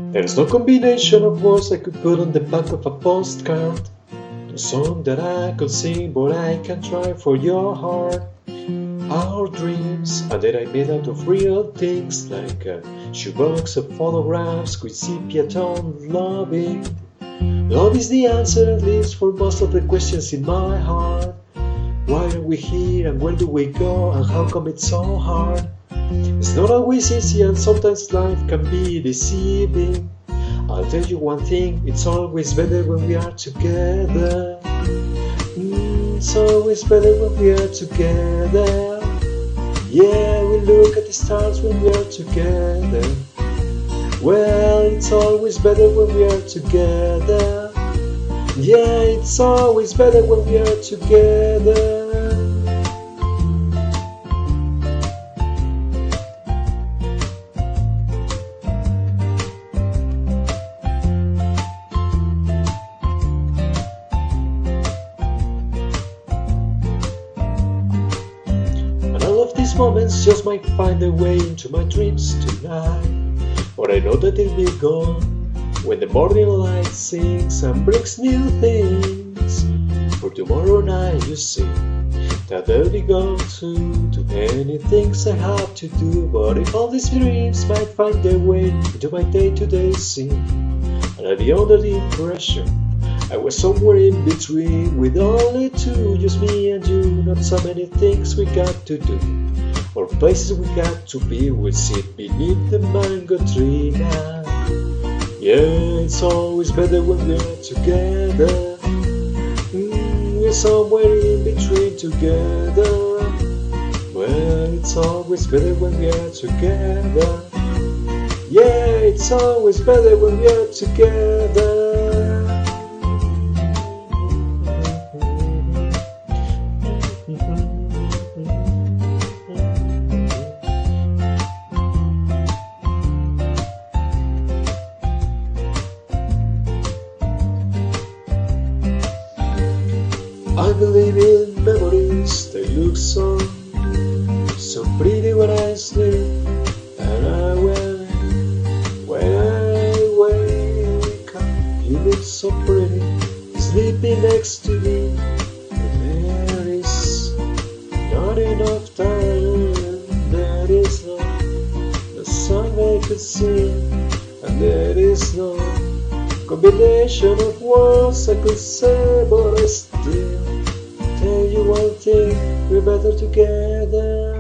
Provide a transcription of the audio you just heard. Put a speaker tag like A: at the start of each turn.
A: There's no combination of words I could put on the back of a postcard. No song that I could sing, but I can try for your heart. Our dreams are that I made out of real things, like a shoebox of photographs with sepia tone loving. Love is the answer, at least for most of the questions in my heart. Why are we here and where do we go and how come it's so hard? It's not always easy and sometimes life can be deceiving. I'll tell you one thing, it's always better when we are together. It's always better when we are together. Yeah, we look at the stars when we are together. Well, it's always better when we are together. Yeah, it's always better when we are together. And all of these moments just might find their way into my dreams tonight. But I know that they'll be gone when the morning light sings and brings new things. For tomorrow night, you see, that they'll be gone too. Too many things I have to do. But if all these dreams might find their way into my day-to-day scene, and I'd be under the impression I was somewhere in between, with only two, just me and you. Not so many things we got to do, or places we got to be. We'll sit beneath the mango tree now. Yeah, it's always better when we're together. We're somewhere in between together. Well, it's always better when we're together. Yeah, it's always better when we're together. I believe in memories, they look so pretty when I sleep. And when I wake up, you look so pretty, sleeping next to me. And there is not enough time, there is no song I could sing, and there is no combination of words I could say, but I still tell you one thing, we're better together.